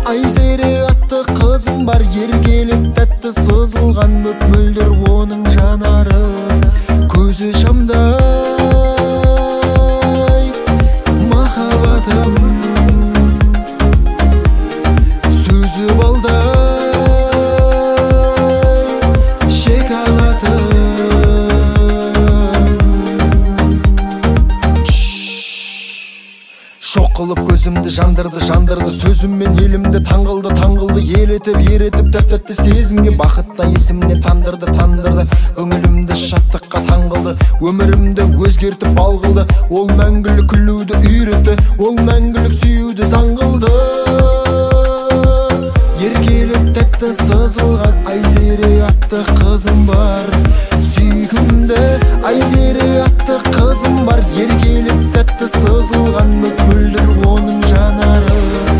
Айзере атты қызым бар, еркелік тәтті сызылған мөп-мөлдір оның жанары. Көзі шамдай махаббатым, сөзі балдай шоколадым. Шоқ қылып көзімді жандырды, сөзіммен елімді таңғылды, еретіп тәп-тәтті сезімге бақытта есімнен тандырды. Көңілімді шаттыққа таңғылды, өмірімді өзгертіп балғылды. Ол мәңгілік күлуді үйретті, ол мәңгілік сүюді заң қылды. Еркелік тәтті сызылған Айзере атты қызым бар, сүйкімді Айзере атты қызым бар. Еркелік тәтті сызылған мөп-мөлдір оның жанары.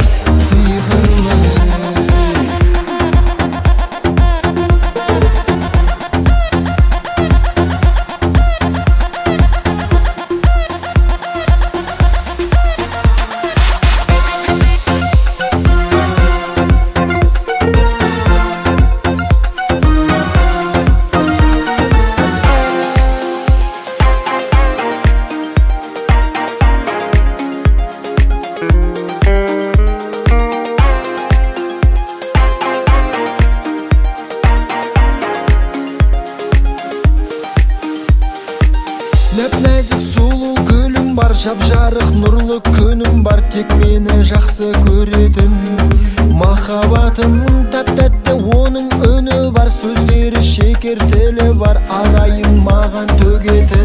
Нәп-нәзік сұлу гүлім бар, жап-жарық нұрлы күнім бар. Тек мені жақсы көретін махаббатым, тәп-тәтті оның үні бар. Сөздері шекер, тілі бар, арайын маған төгетін.